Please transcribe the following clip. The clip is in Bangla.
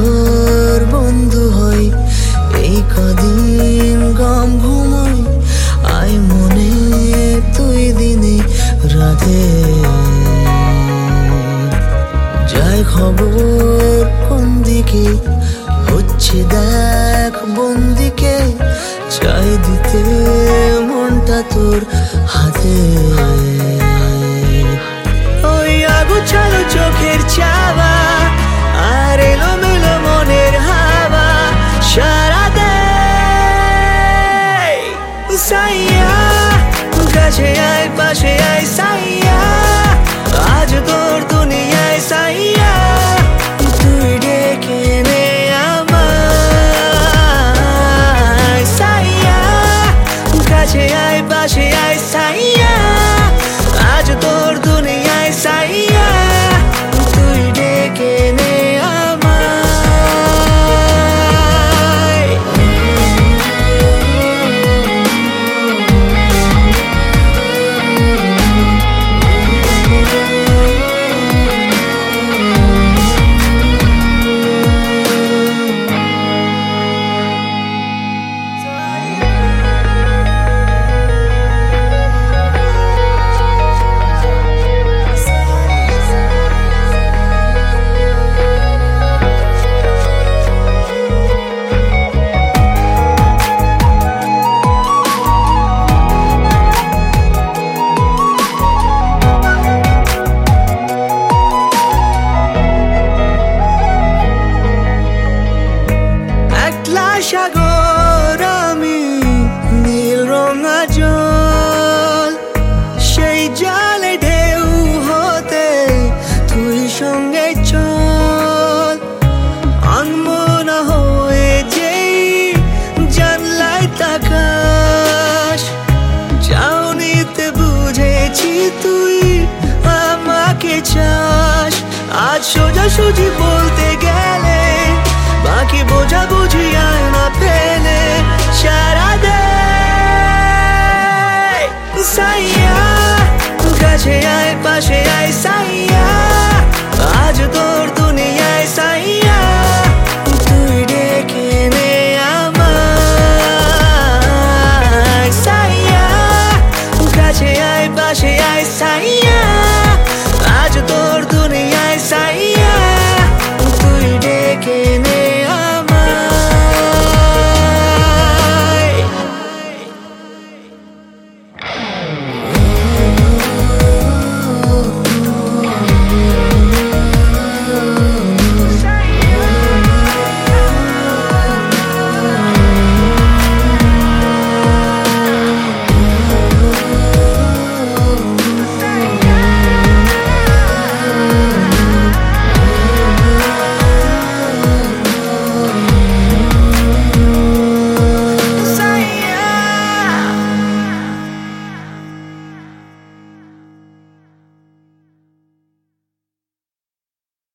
তোর বন্ধু হই, এই কদিন গম ঘুমোই, আয় মনে তুই দিনে রাতে। যাই খবর কোন দিকে হচ্ছে দেখ বন্দিকে, চাই দিতে মনটা তোর হাতে। ওই আগুছালো চোখের চাওয়া আর এলোমেলো মনের হাওয়া সারাতে সাইয়া, কাছে আয় পাশে আয় সাইয়া, আজ তোর দুনিয়ায় সাইয়া, তুই ডেকে নে আমায় সাইয়া, কাছে আয় পাশে আয় সাইয়া, আজ তোর দুনিয়ায় সাইয়া, তুই ডেকে নে আমায়। সাগর আমি নীল রঙা জল, সেই জলে ঢেউ হতে তুই সঙ্গে চল, আনমনা হয়ে যেই জানলায় তাকাস, চাউনিতে বুঝেছি তুই আমাকে চাস, আজ সোজাসুজি বল